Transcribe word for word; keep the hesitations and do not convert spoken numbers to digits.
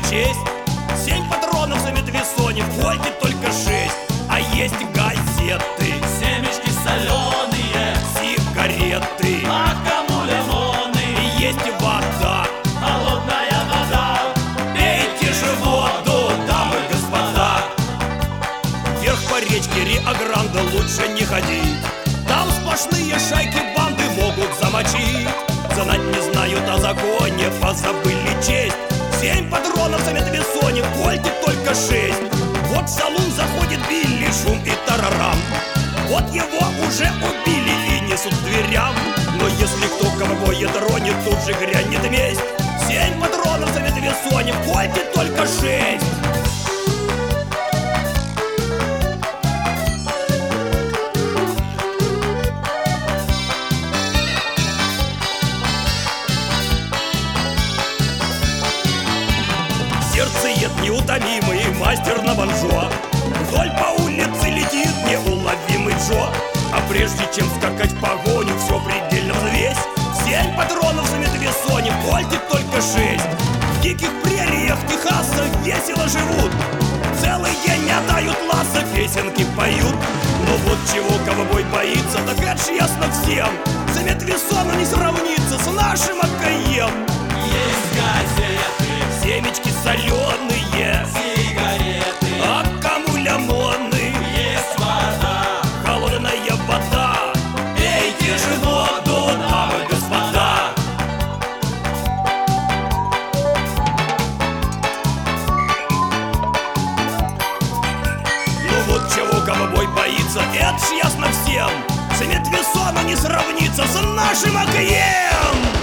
честь. Семь патронов за медвесоне, в Кольте только шесть. А есть газеты, Семечки соленые, сигареты, а кому лимоны? и есть вода. Холодная вода. Пейте же воду, дамы и господа. Вверх по речке Рио-Гранде лучше не ходить. Там сплошные шайки, банды могут замочить. Знать не знают о законе, позабыли честь. Семь патронов за медвесоне, в Кольте только шесть. Вот в салон заходит Билли, шум и тарарам. Вот его уже убили и несут к дверям. Но если кто ковбоя тронет, тут же грянет месть. Семь патронов за медвесоне, в Кольте только шесть. Сердцеед неутомимый, мастер на банджо. Вдоль по улице летит неуловимый Джо. А прежде чем скакать в погоню, все предельно взвесь. Семь патронов за медвесоне, в Кольте только шесть. В диких прериях Техаса весело живут. Целый день отдают ласса, песенки поют. Но вот чего ковбой боится, так это ж ясно всем. За медвесона не сравнится с нашим Акаем. Есть газеты, Семечки соленые, сигареты, а кому лимоны? есть вода. Холодная вода. Пейте же воду, дамы и господа. Ну вот чего ковбой боится, это ж ясно всем. За медвесона не сравнится с нашим Акаем.